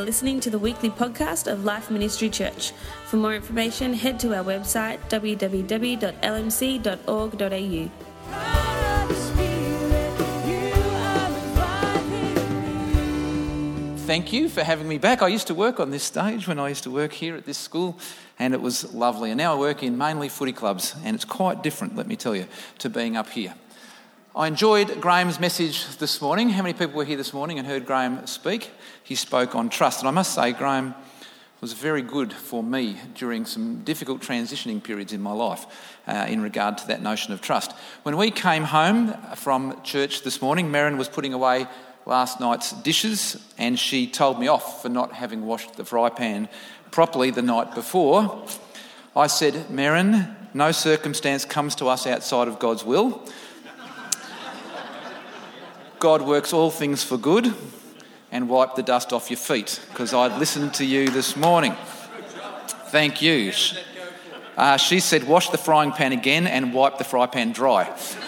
You're listening to the weekly podcast of Life Ministry Church. For more information, head to our website www.lmc.org.au. Thank you for having me back. I used to work on this stage when I used to work here at this school, and it was lovely. And now I work in mainly footy clubs, and it's quite different, let me tell you, to being up here. I enjoyed Graham's message this morning. How many people were here this morning and heard Graham speak? He spoke on trust, and I must say Graham was very good for me during some difficult transitioning periods in my life in regard to that notion of trust. When we came home from church this morning, Merrin was putting away last night's dishes, and she told me off for not having washed the fry pan properly the night before. I said, Merrin, no circumstance comes to us outside of God's will. God works all things for good, and wipe the dust off your feet, because I'd listened to you this morning. Thank you. She said, wash the frying pan again and wipe the fry pan dry.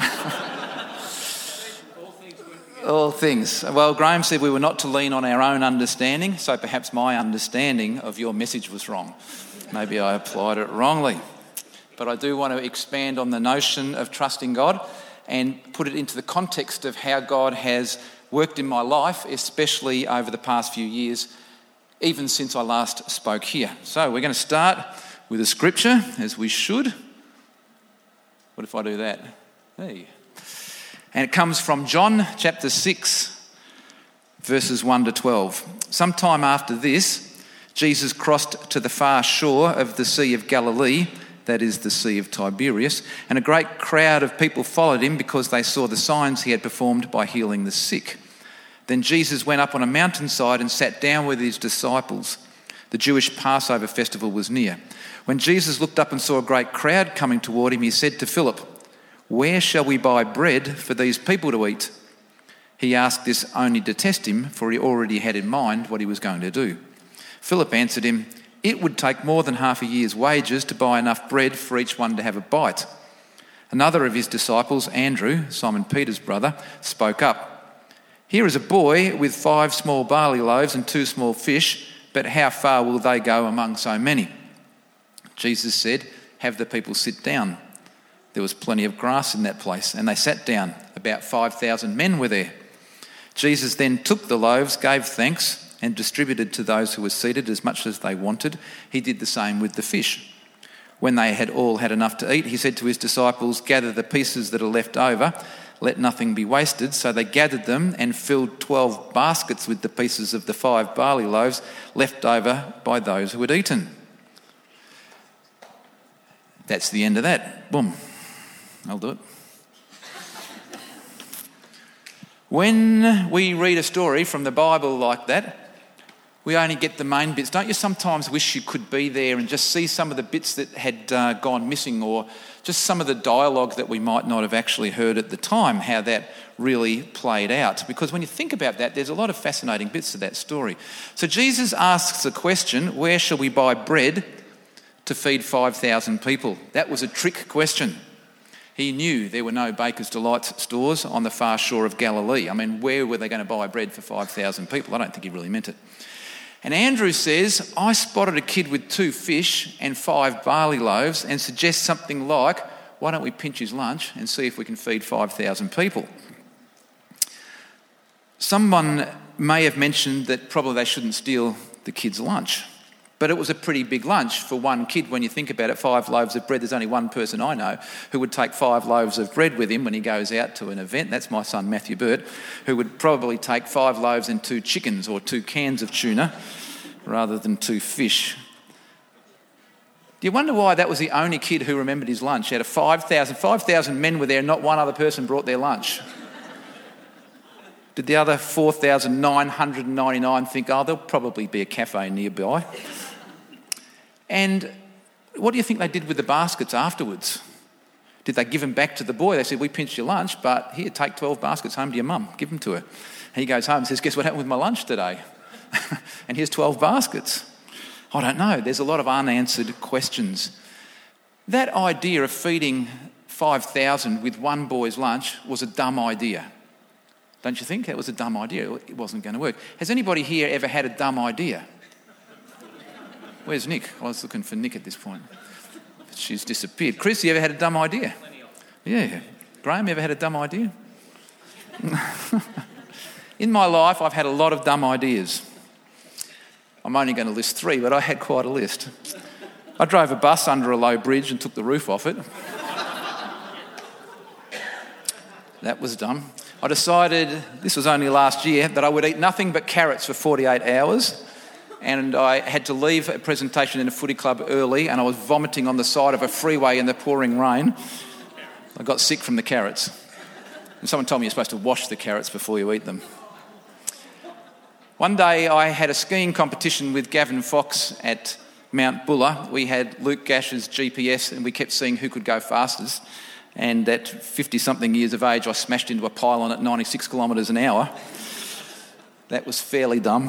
All things. Well, Graham said we were not to lean on our own understanding, so perhaps my understanding of your message was wrong. Maybe I applied it wrongly. But I do want to expand on the notion of trusting God and put it into the context of how God has worked in my life, especially over the past few years, even since I last spoke here. So we're going to start with a scripture, as we should. What if I do that? Hey. And it comes from John chapter 6, verses 1 to 12. Sometime after this, Jesus crossed to the far shore of the Sea of Galilee, that is the Sea of Tiberias, and a great crowd of people followed him because they saw the signs he had performed by healing the sick. Then Jesus went up on a mountainside and sat down with his disciples. The Jewish Passover festival was near. When Jesus looked up and saw a great crowd coming toward him, he said to Philip, "Where shall we buy bread for these people to eat?" He asked this only to test him, for he already had in mind what he was going to do. Philip answered him, "It would take more than half a year's wages to buy enough bread for each one to have a bite." Another of his disciples, Andrew, Simon Peter's brother, spoke up. "Here is a boy with 5 small barley loaves and 2 small fish, but how far will they go among so many?" Jesus said, "Have the people sit down." There was plenty of grass in that place, and they sat down. About 5,000 men were there. Jesus then took the loaves, gave thanks, and distributed to those who were seated as much as they wanted. He did the same with the fish. When they had all had enough to eat, he said to his disciples, "Gather the pieces that are left over. Let nothing be wasted." So they gathered them and filled 12 baskets with the pieces of the 5 barley loaves left over by those who had eaten. That's the end of that. Boom. I'll do it. When we read a story from the Bible like that, we only get the main bits. Don't you sometimes wish you could be there and just see some of the bits that had gone missing, or just some of the dialogue that we might not have actually heard at the time, how that really played out? Because when you think about that, there's a lot of fascinating bits to that story. So Jesus asks the question, where shall we buy bread to feed 5,000 people? That was a trick question. He knew there were no Baker's Delights stores on the far shore of Galilee. I mean, where were they going to buy bread for 5,000 people? I don't think he really meant it. And Andrew says, "I spotted a kid with 2 fish and 5 barley loaves," and suggests something like, "Why don't we pinch his lunch and see if we can feed 5,000 people?" Someone may have mentioned that probably they shouldn't steal the kid's lunch. But it was a pretty big lunch for one kid when you think about it. 5 loaves of bread. There's only one person I know who would take 5 loaves of bread with him when he goes out to an event. That's my son Matthew Burt, who would probably take 5 loaves and 2 chickens or 2 cans of tuna rather than 2 fish. Do you wonder why that was the only kid who remembered his lunch? Out of 5,000 men were there and not one other person brought their lunch. Did the other 4,999 think, there'll probably be a cafe nearby? And what do you think they did with the baskets afterwards? Did they give them back to the boy? They said, "We pinched your lunch, but here, take 12 baskets home to your mum. Give them to her." And he goes home and says, "Guess what happened with my lunch today?" And here's 12 baskets. I don't know. There's a lot of unanswered questions. That idea of feeding 5,000 with one boy's lunch was a dumb idea. Don't you think? That was a dumb idea. It wasn't going to work. Has anybody here ever had a dumb idea? Where's Nick? I was looking for Nick at this point. She's disappeared. Chris, you ever had a dumb idea? Yeah. Graham, you ever had a dumb idea? In my life, I've had a lot of dumb ideas. I'm only going to list 3, but I had quite a list. I drove a bus under a low bridge and took the roof off it. That was dumb. I decided, this was only last year, that I would eat nothing but carrots for 48 hours. And I had to leave a presentation in a footy club early, and I was vomiting on the side of a freeway in the pouring rain. I got sick from the carrots. And someone told me you're supposed to wash the carrots before you eat them. One day I had a skiing competition with Gavin Fox at Mount Buller. We had Luke Gash's GPS and we kept seeing who could go fastest. And at 50-something years of age, I smashed into a pylon at 96 kilometres an hour. That was fairly dumb.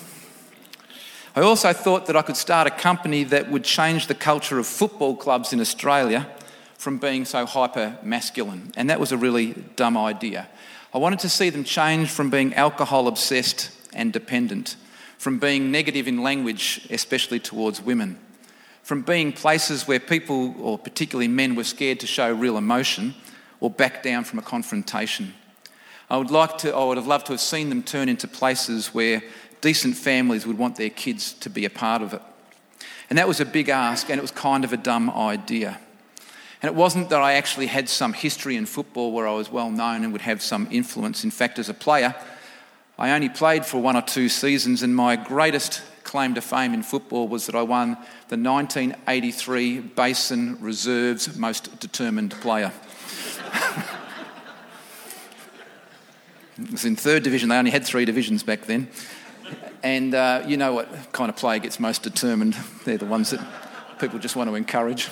I also thought that I could start a company that would change the culture of football clubs in Australia from being so hyper-masculine. And that was a really dumb idea. I wanted to see them change from being alcohol-obsessed and dependent, from being negative in language, especially towards women, from being places where people, or particularly men, were scared to show real emotion or back down from a confrontation. I would have loved to have seen them turn into places where decent families would want their kids to be a part of it. And that was a big ask, and it was kind of a dumb idea. And it wasn't that I actually had some history in football where I was well known and would have some influence. In fact, as a player, I only played for 1 or 2 seasons, and my greatest claim to fame in football was that I won the 1983 Basin Reserve's Most Determined Player. It was in 3rd division. They only had 3 divisions back then. And you know what kind of player gets most determined. They're the ones that people just want to encourage.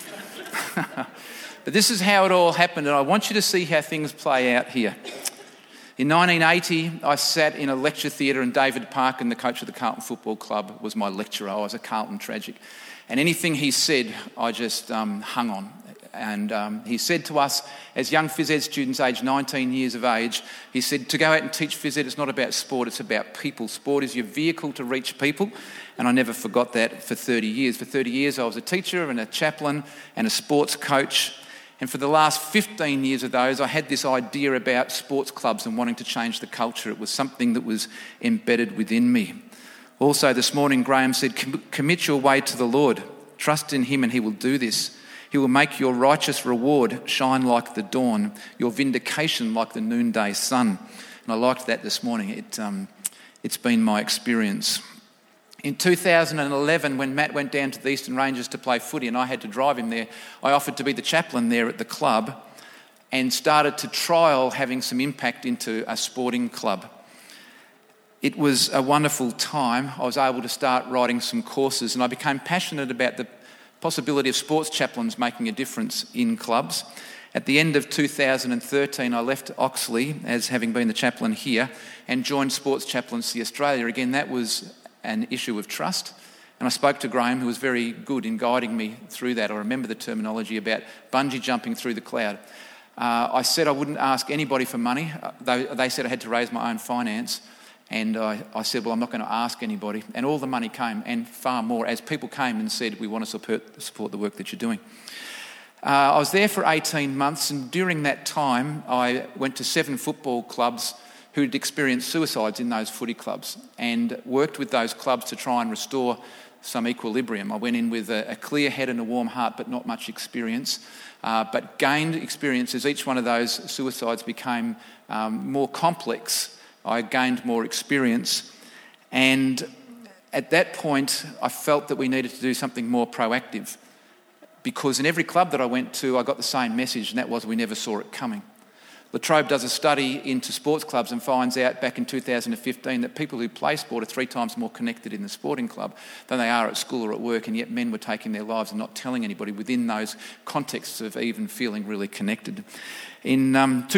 But this is how it all happened, and I want you to see how things play out here. In 1980, I sat in a lecture theatre, and David Parkin, the coach of the Carlton Football Club, was my lecturer. I was a Carlton tragic. And anything he said, I just hung on. And he said to us, as young phys ed students aged 19 years of age, he said, to go out and teach phys ed, it's not about sport, it's about people. Sport is your vehicle to reach people. And I never forgot that for 30 years. For 30 years, I was a teacher and a chaplain and a sports coach. And for the last 15 years of those, I had this idea about sports clubs and wanting to change the culture. It was something that was embedded within me. Also, this morning, Graham said, commit your way to the Lord. Trust in him and he will do this. He will make your righteous reward shine like the dawn, your vindication like the noonday sun. And I liked that this morning. It's been my experience. In 2011, when Matt went down to the Eastern Ranges to play footy and I had to drive him there, I offered to be the chaplain there at the club and started to trial having some impact into a sporting club. It was a wonderful time. I was able to start writing some courses and I became passionate about the possibility of sports chaplains making a difference in clubs. At the end of 2013, I left Oxley as having been the chaplain here and joined Sports Chaplaincy Australia. Again, that was an issue of trust. And I spoke to Graham, who was very good in guiding me through that. I remember the terminology about bungee jumping through the cloud. I said I wouldn't ask anybody for money. They said I had to raise my own finance. And I said, well, I'm not going to ask anybody. And all the money came, and far more, as people came and said, we want to support the work that you're doing. I was there for 18 months, and during that time, I went to 7 football clubs who'd experienced suicides in those footy clubs and worked with those clubs to try and restore some equilibrium. I went in with a clear head and a warm heart, but not much experience, but gained experience as each one of those suicides became more complex. I gained more experience, and at that point I felt that we needed to do something more proactive, because in every club that I went to I got the same message, and that was we never saw it coming. La Trobe does a study into sports clubs and finds out back in 2015 that people who play sport are 3 times more connected in the sporting club than they are at school or at work, and yet men were taking their lives and not telling anybody within those contexts of even feeling really connected. In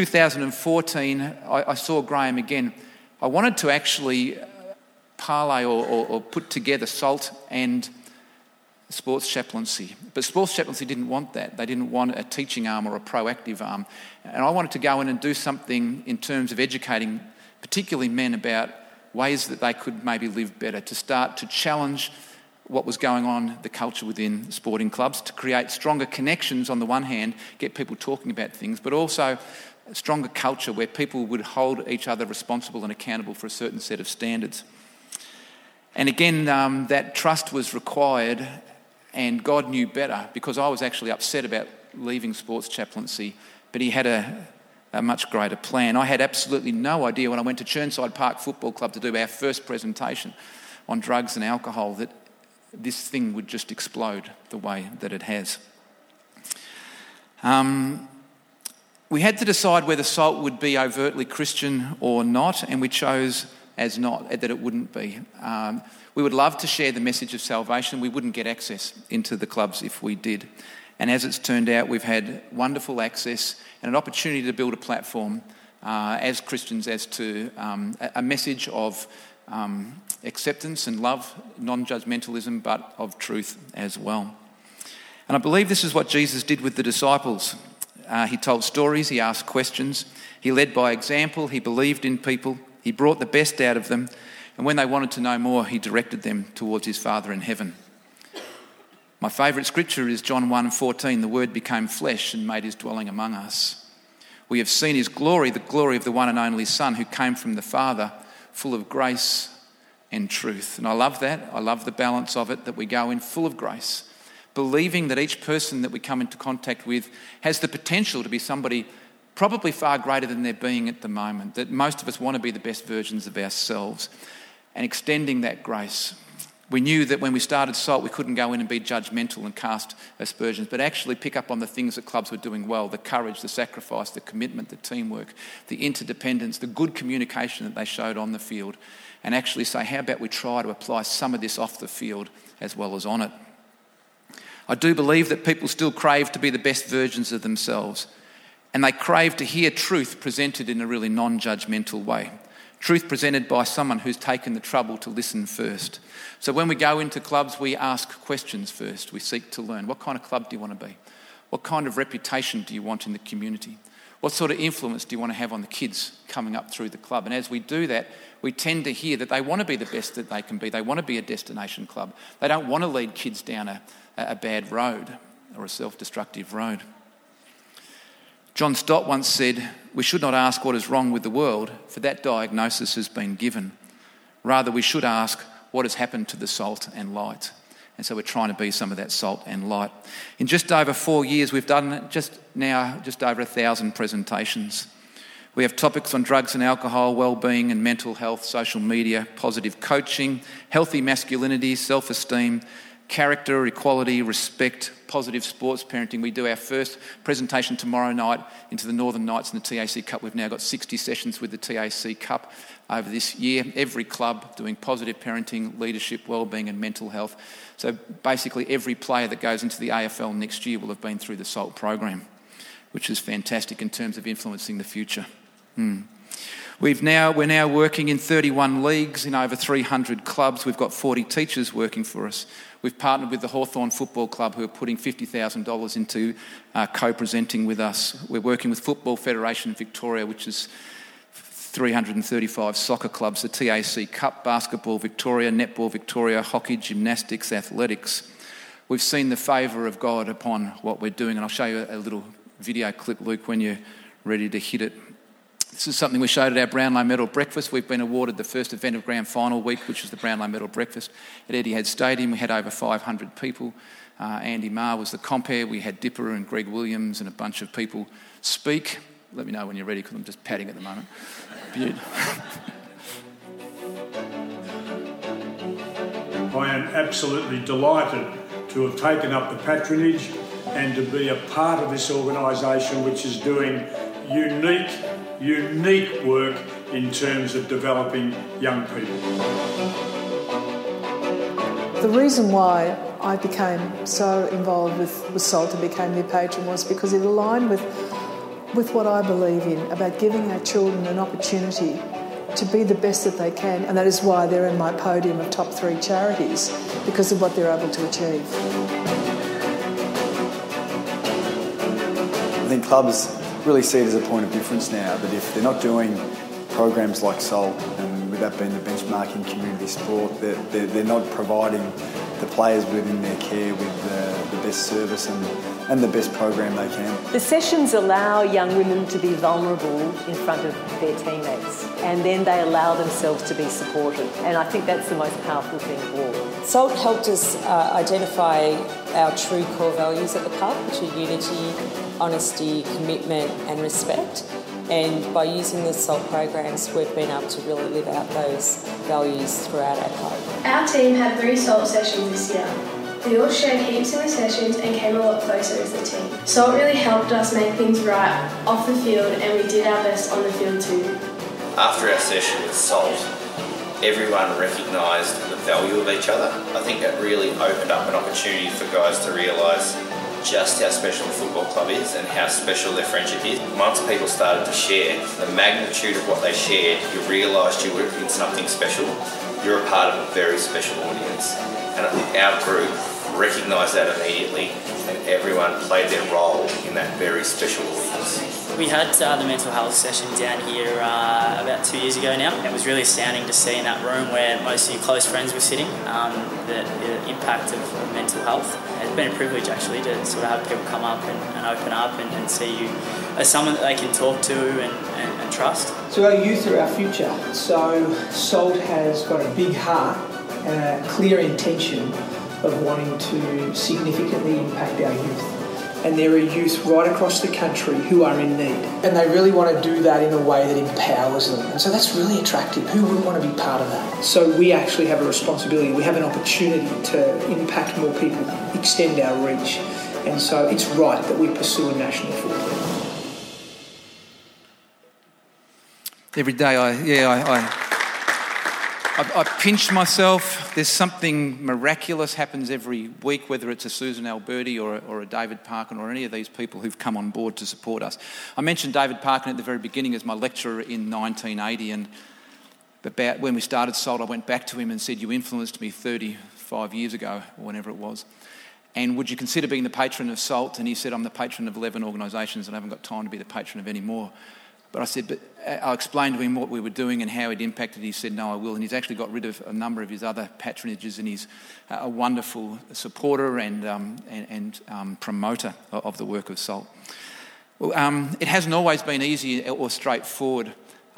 2014, I saw Graham again. I wanted to actually parlay or put together SALT and sports chaplaincy. But sports chaplaincy didn't want that. They didn't want a teaching arm or a proactive arm. And I wanted to go in and do something in terms of educating particularly men about ways that they could maybe live better, to start to challenge what was going on, the culture within sporting clubs, to create stronger connections on the one hand, get people talking about things, but also a stronger culture where people would hold each other responsible and accountable for a certain set of standards. And again, that trust was required, and God knew better, because I was actually upset about leaving sports chaplaincy, but he had a much greater plan. I had absolutely no idea when I went to Chirnside Park Football Club to do our first presentation on drugs and alcohol that this thing would just explode the way that it has. We had to decide whether SALT would be overtly Christian or not, and we chose as not, that it wouldn't be. We would love to share the message of salvation. We wouldn't get access into the clubs if we did. And as it's turned out, we've had wonderful access and an opportunity to build a platform as Christians as to a message of acceptance and love, non-judgmentalism, but of truth as well. And I believe this is what Jesus did with the disciples. He told stories, he asked questions, he led by example, he believed in people, he brought the best out of them, and when they wanted to know more, he directed them towards his Father in heaven. My favourite scripture is John 1:14, the Word became flesh and made his dwelling among us. We have seen his glory, the glory of the one and only Son who came from the Father, full of grace and truth. And I love that. I love the balance of it, that we go in full of grace, believing that each person that we come into contact with has the potential to be somebody probably far greater than they're being at the moment, that most of us want to be the best versions of ourselves, and extending that grace. We knew that when we started SALT, we couldn't go in and be judgmental and cast aspersions, but actually pick up on the things that clubs were doing well, the courage, the sacrifice, the commitment, the teamwork, the interdependence, the good communication that they showed on the field, and actually say, how about we try to apply some of this off the field as well as on it? I do believe that people still crave to be the best versions of themselves, and they crave to hear truth presented in a really non-judgmental way. Truth presented by someone who's taken the trouble to listen first. So when we go into clubs, we ask questions first. We seek to learn. What kind of club do you want to be? What kind of reputation do you want in the community? What sort of influence do you want to have on the kids coming up through the club? And as we do that, we tend to hear that they want to be the best that they can be. They want to be a destination club. They don't want to lead kids down a bad road or a self-destructive road. John Stott once said, we should not ask what is wrong with the world, for that diagnosis has been given. Rather, we should ask what has happened to the salt and light. And so we're trying to be some of that salt and light. In just over 4 years, we've done just over 1,000 presentations. We have topics on drugs and alcohol, well-being and mental health, social media, positive coaching, healthy masculinity, self-esteem, character, equality, respect, positive sports parenting. We do our first presentation tomorrow night into the Northern Knights and the TAC Cup. We've now got 60 sessions with the TAC Cup over this year. Every club doing positive parenting, leadership, wellbeing and mental health. So basically every player that goes into the AFL next year will have been through the SALT program, which is fantastic in terms of influencing the future. We're now working in 31 leagues in over 300 clubs. We've got 40 teachers working for us. We've partnered with the Hawthorn Football Club, who are putting $50,000 into co-presenting with us. We're working with Football Federation Victoria, which is 335 soccer clubs, the TAC Cup, Basketball Victoria, Netball Victoria, hockey, gymnastics, athletics. We've seen the favour of God upon what we're doing, and I'll show you a little video clip, Luke, when you're ready to hit it. This is something we showed at our Brownlow Medal Breakfast. We've been awarded the first event of Grand Final week, which was the Brownlow Medal Breakfast at Etihad Stadium. We had over 500 people. Andy Marr was the compere. We had Dipper and Greg Williams and a bunch of people speak. Let me know when you're ready, because I'm just padding at the moment. I am absolutely delighted to have taken up the patronage and to be a part of this organisation, which is doing unique work in terms of developing young people. The reason why I became so involved with SALT and became their patron was because it aligned with what I believe in, about giving our children an opportunity to be the best that they can, and that is why they're in my podium of top 3 charities, because of what they're able to achieve. I think clubs really see it as a point of difference now, that if they're not doing programs like SALT, and with that being the benchmarking community sport, they're not providing the players within their care with the best service and the best program they can. The sessions allow young women to be vulnerable in front of their teammates, and then they allow themselves to be supported, and I think that's the most powerful thing of all. SALT helped us identify our true core values at the club, which are unity, honesty, commitment and respect. And by using the SALT programs, we've been able to really live out those values throughout our club. Our team had 3 SALT sessions this year. We all shared heaps in the sessions and came a lot closer as a team. SALT really helped us make things right off the field, and we did our best on the field too. After our session with SALT, everyone recognised the value of each other. I think that really opened up an opportunity for guys to realise just how special the football club is and how special their friendship is. Once people started to share the magnitude of what they shared, you realised you were in something special. You're a part of a very special audience. And I think our group recognised that immediately, and everyone played their role in that very special audience. We had the mental health session down here about 2 years ago now. It was really astounding to see in that room where most of your close friends were sitting, the impact of mental health. It's been a privilege actually to sort of have people come up and open up and see you as someone that they can talk to and trust. So our youth are our future. So SALT has got a big heart and a clear intention of wanting to significantly impact our youth. And there are youth right across the country who are in need. And they really want to do that in a way that empowers them. And so that's really attractive. Who wouldn't want to be part of that? So we actually have a responsibility. We have an opportunity to impact more people, extend our reach. And so it's right that we pursue a national football. Every day I pinch myself. There's something miraculous happens every week, whether it's a Susan Alberti or a David Parkin or any of these people who've come on board to support us. I mentioned David Parkin at the very beginning as my lecturer in 1980, and about when we started SALT, I went back to him and said, "You influenced me 35 years ago," or whenever it was. "And would you consider being the patron of SALT?" And he said, "I'm the patron of 11 organisations and I haven't got time to be the patron of any more." But I said, I explained to him what we were doing and how it impacted. He said, "No, I will." And he's actually got rid of a number of his other patronages, and he's a wonderful supporter and promoter of the work of SALT. Well, it hasn't always been easy or straightforward.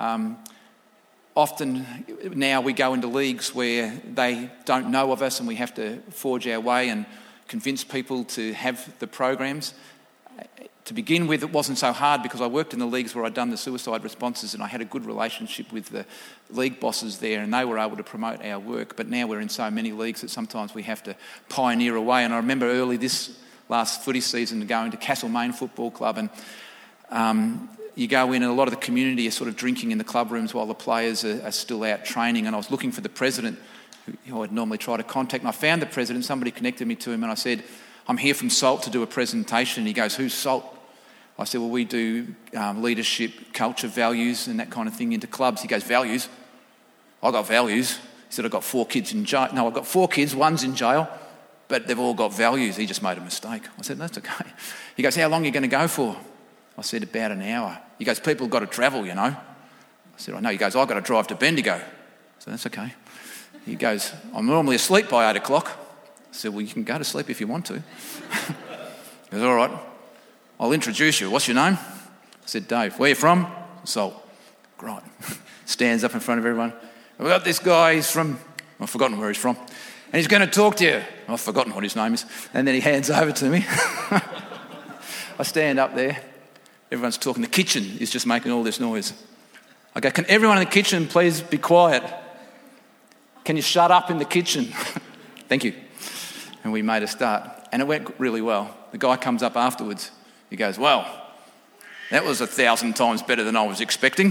Often now we go into leagues where they don't know of us and we have to forge our way and convince people to have the programs. To begin with, it wasn't so hard because I worked in the leagues where I'd done the suicide responses and I had a good relationship with the league bosses there and they were able to promote our work. But now we're in so many leagues that sometimes we have to pioneer away. And I remember early this last footy season going to Castlemaine Football Club, and you go in and a lot of the community are sort of drinking in the club rooms while the players are still out training. And I was looking for the president who I'd normally try to contact, and I found the president. Somebody connected me to him and I said, "I'm here from SALT to do a presentation." And he goes, "Who's SALT?" I said, "Well, we do leadership, culture, values and that kind of thing into clubs." He goes, "Values? I got values." He said, "I've got 4 kids in jail." "No, I've got 4 kids, one's in jail, but they've all got values." He just made a mistake. I said, "That's okay." He goes, "How long are you going to go for?" I said, "About an hour." He goes, "People have got to travel, you know." I said, "I know." He goes, "I've got to drive to Bendigo." So that's okay. He goes, "I'm normally asleep by 8 o'clock. I said, "Well, you can go to sleep if you want to." He goes, "All right, I'll introduce you. What's your name?" I said, "Dave." "Where are you from?" "SALT." "Great." Stands up in front of everyone. "We've got this guy, he's from..." I've forgotten where he's from. "And he's going to talk to you." I've forgotten what his name is. And then he hands over to me. I stand up there. Everyone's talking. The kitchen is just making all this noise. I go, "Can everyone in the kitchen please be quiet? Can you shut up in the kitchen?" "Thank you." And we made a start. And it went really well. The guy comes up afterwards. He goes, "Well, that was 1,000 times better than I was expecting."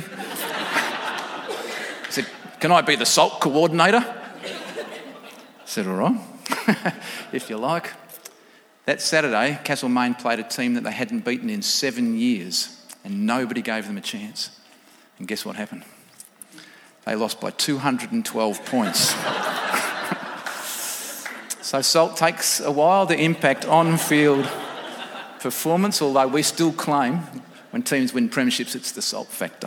I said, "Can I be the SALT coordinator?" I said, "All right, if you like." That Saturday, Castlemaine played a team that they hadn't beaten in 7 years and nobody gave them a chance. And guess what happened? They lost by 212 points. So salt takes a while to impact on-field performance, although we still claim when teams win premierships, it's the salt factor.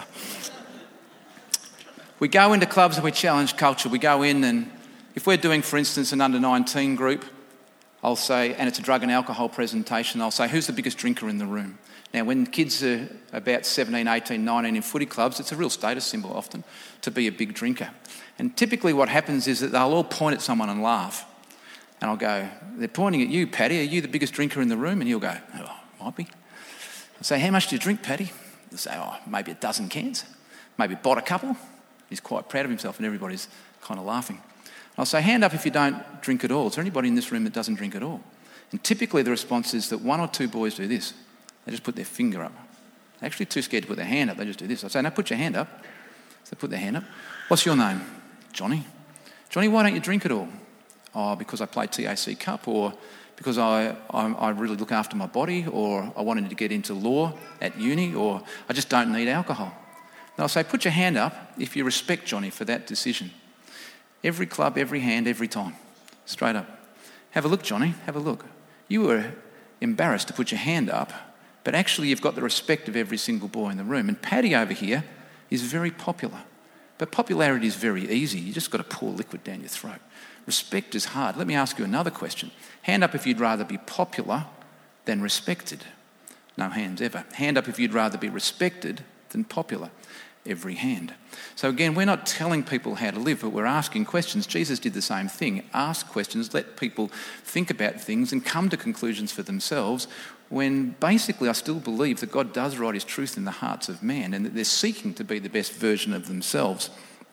We go into clubs and we challenge culture. We go in and if we're doing, for instance, an under-19 group, I'll say, and it's a drug and alcohol presentation, I'll say, who's the biggest drinker in the room? Now, when kids are about 17, 18, 19 in footy clubs, it's a real status symbol often to be a big drinker. And typically what happens is that they'll all point at someone and laugh. And I'll go, they're pointing at you, Paddy, are you the biggest drinker in the room? And he'll go, oh, might be. I'll say, how much do you drink, Paddy? He'll say, oh, maybe a dozen cans, maybe bought a couple. He's quite proud of himself and everybody's kind of laughing. I'll say, hand up if you don't drink at all. Is there anybody in this room that doesn't drink at all? And typically the response is that one or two boys do this. They just put their finger up. They're actually too scared to put their hand up. They just do this. I say, no, put your hand up. So they put their hand up. What's your name? Johnny. Johnny, why don't you drink at all? Oh, because I play TAC Cup, or because I really look after my body, or I wanted to get into law at uni, or I just don't need alcohol. And I'll say, put your hand up if you respect Johnny for that decision. Every club, every hand, every time. Straight up. Have a look, Johnny. Have a look. You were embarrassed to put your hand up, but actually you've got the respect of every single boy in the room. And Paddy over here is very popular. But popularity is very easy. You just got to pour liquid down your throat. Respect is hard. Let me ask you another question. Hand up if you'd rather be popular than respected. No hands ever. Hand up if you'd rather be respected than popular. Every hand. So again, we're not telling people how to live, but we're asking questions. Jesus did the same thing. Ask questions, let people think about things and come to conclusions for themselves, when basically I still believe that God does write his truth in the hearts of man and that they're seeking to be the best version of themselves.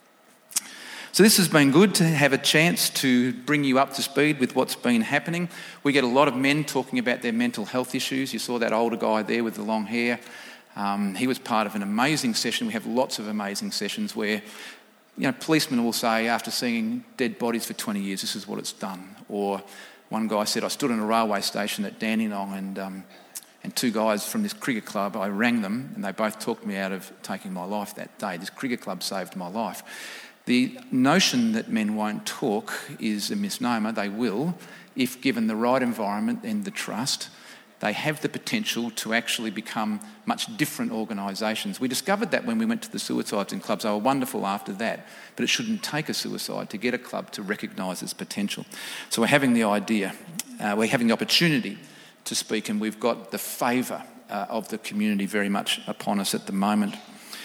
So this has been good to have a chance to bring you up to speed with what's been happening. We get a lot of men talking about their mental health issues. You saw that older guy there with the long hair. He was part of an amazing session. We have lots of amazing sessions where, policemen will say, after seeing dead bodies for 20 years, this is what it's done. Or one guy said, I stood in a railway station at Dandenong and two guys from this cricket club, I rang them and they both talked me out of taking my life that day. This cricket club saved my life. The notion that men won't talk is a misnomer. They will, if given the right environment and the trust. They have the potential to actually become much different organisations. We discovered that when we went to the suicides in clubs. They were wonderful after that, but it shouldn't take a suicide to get a club to recognise its potential. So we're having the opportunity to speak, and we've got the favour of the community very much upon us at the moment.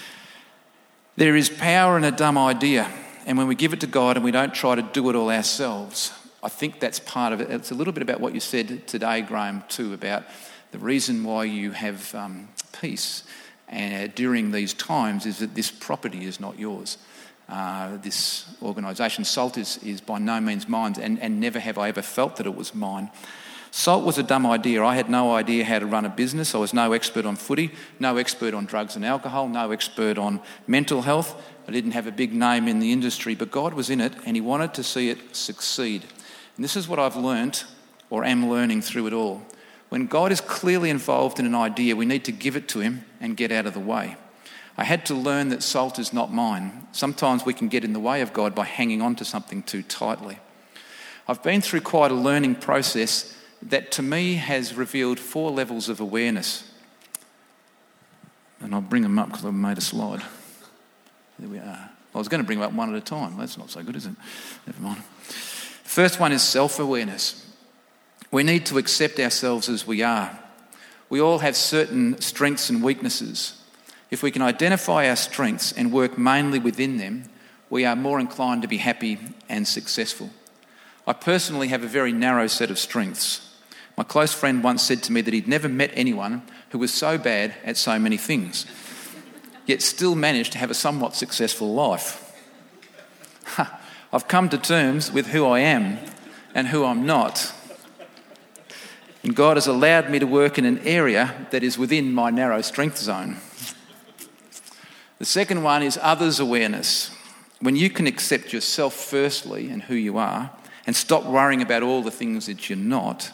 There is power in a dumb idea, and when we give it to God and we don't try to do it all ourselves, I think that's part of it. It's a little bit about what you said today, Graham, too, about the reason why you have peace during these times is that this property is not yours. This organisation, Salt, is by no means mine, and never have I ever felt that it was mine. Salt was a dumb idea. I had no idea how to run a business. I was no expert on footy, no expert on drugs and alcohol, no expert on mental health. I didn't have a big name in the industry, but God was in it and he wanted to see it succeed. And this is what I've learnt, or am learning through it all. When God is clearly involved in an idea, we need to give it to him and get out of the way. I had to learn that salt is not mine. Sometimes we can get in the way of God by hanging on to something too tightly. I've been through quite a learning process that to me has revealed 4 levels of awareness. And I'll bring them up because I've made a slide. There we are. I was going to bring them up one at a time. That's not so good, is it? Never mind. First one is self-awareness. We need to accept ourselves as we are. We all have certain strengths and weaknesses. If we can identify our strengths and work mainly within them, we are more inclined to be happy and successful. I personally have a very narrow set of strengths. My close friend once said to me that he'd never met anyone who was so bad at so many things, yet still managed to have a somewhat successful life. I've come to terms with who I am and who I'm not. And God has allowed me to work in an area that is within my narrow strength zone. The second one is others' awareness. When you can accept yourself firstly and who you are and stop worrying about all the things that you're not,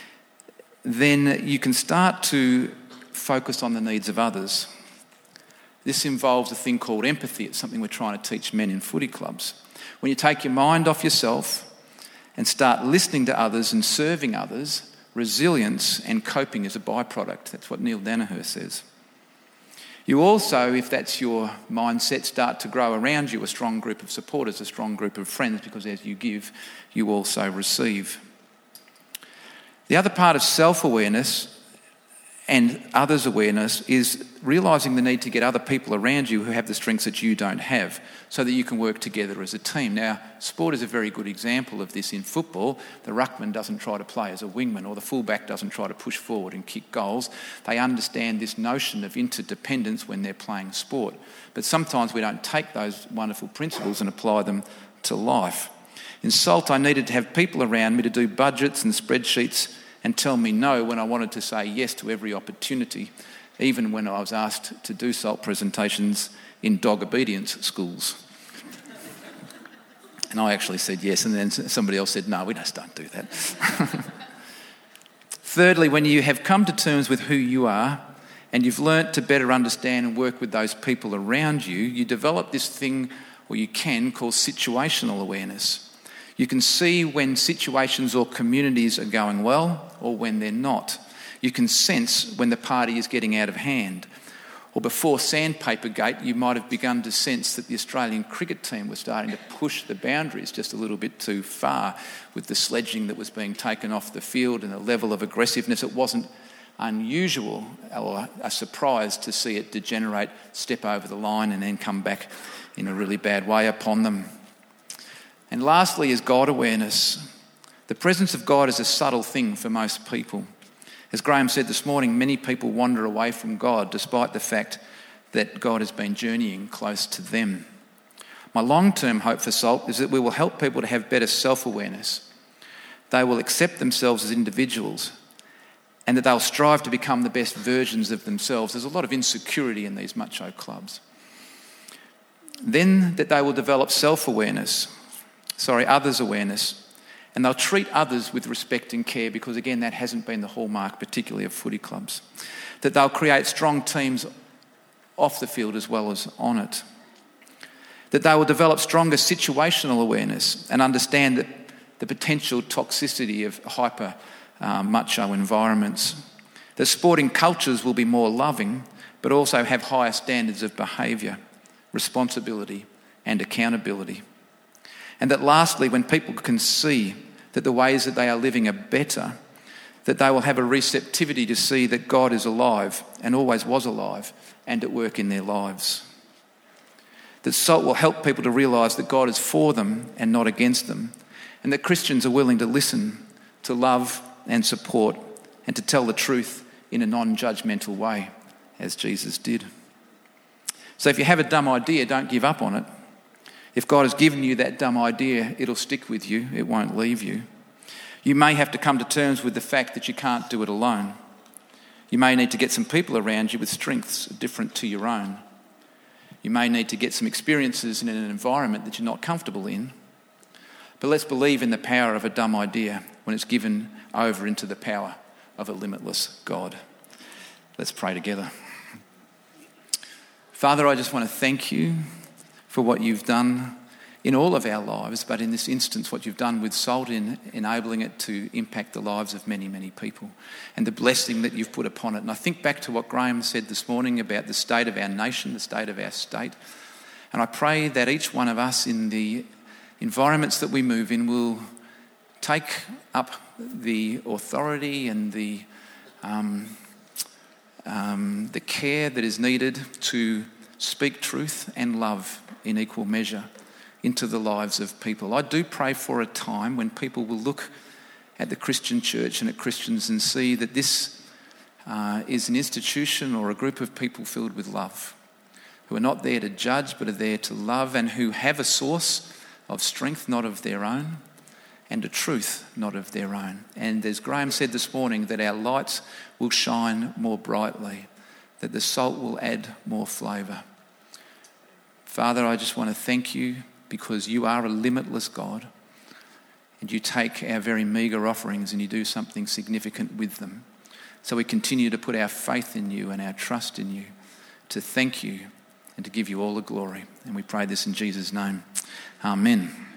then you can start to focus on the needs of others. This involves a thing called empathy. It's something we're trying to teach men in footy clubs. When you take your mind off yourself and start listening to others and serving others, resilience and coping is a byproduct. That's what Neil Danaher says. You also, if that's your mindset, start to grow around you a strong group of supporters, a strong group of friends, because as you give, you also receive. The other part of self-awareness and others' awareness is realising the need to get other people around you who have the strengths that you don't have, so that you can work together as a team. Now, sport is a very good example of this in football. The ruckman doesn't try to play as a wingman, or the fullback doesn't try to push forward and kick goals. They understand this notion of interdependence when they're playing sport. But sometimes we don't take those wonderful principles and apply them to life. In SALT, I needed to have people around me to do budgets and spreadsheets and tell me no when I wanted to say yes to every opportunity, even when I was asked to do SALT presentations in dog obedience schools. And I actually said yes, and then somebody else said, no, we just don't do that. Thirdly, when you have come to terms with who you are and you've learnt to better understand and work with those people around you, you develop this thing, or you can, call situational awareness. You can see when situations or communities are going well or when they're not. You can sense when the party is getting out of hand. Or before Sandpaper Gate, you might have begun to sense that the Australian cricket team was starting to push the boundaries just a little bit too far with the sledging that was being taken off the field and the level of aggressiveness. It wasn't unusual or a surprise to see it degenerate, step over the line and then come back in a really bad way upon them. And lastly is God awareness. The presence of God is a subtle thing for most people. As Graham said this morning, many people wander away from God despite the fact that God has been journeying close to them. My long-term hope for SALT is that we will help people to have better self-awareness. They will accept themselves as individuals and that they'll strive to become the best versions of themselves. There's a lot of insecurity in these macho clubs. Then that they will develop others' awareness, and they'll treat others with respect and care, because again, that hasn't been the hallmark, particularly of footy clubs. That they'll create strong teams off the field as well as on it. That they will develop stronger situational awareness and understand that the potential toxicity of hyper macho environments. That sporting cultures will be more loving, but also have higher standards of behaviour, responsibility and accountability. And that lastly, when people can see that the ways that they are living are better, that they will have a receptivity to see that God is alive and always was alive and at work in their lives. That SALT will help people to realise that God is for them and not against them, and that Christians are willing to listen, to love and support, and to tell the truth in a non-judgmental way, as Jesus did. So if you have a dumb idea, don't give up on it. If God has given you that dumb idea, it'll stick with you. It won't leave you. You may have to come to terms with the fact that you can't do it alone. You may need to get some people around you with strengths different to your own. You may need to get some experiences in an environment that you're not comfortable in. But let's believe in the power of a dumb idea when it's given over into the power of a limitless God. Let's pray together. Father, I just want to thank you for what you've done in all of our lives, but in this instance, what you've done with SALT in enabling it to impact the lives of many, many people, and the blessing that you've put upon it. And I think back to what Graham said this morning about the state of our nation, the state of our state. And I pray that each one of us in the environments that we move in will take up the authority and the care that is needed to speak truth and love in equal measure into the lives of people. I do pray for a time when people will look at the Christian church and at Christians and see that this is an institution or a group of people filled with love, who are not there to judge but are there to love, and who have a source of strength not of their own and a truth not of their own. And as Graham said this morning, that our lights will shine more brightly, that the salt will add more flavour. Father, I just want to thank you because you are a limitless God, and you take our very meagre offerings and you do something significant with them. So we continue to put our faith in you and our trust in you, to thank you and to give you all the glory. And we pray this in Jesus' name. Amen.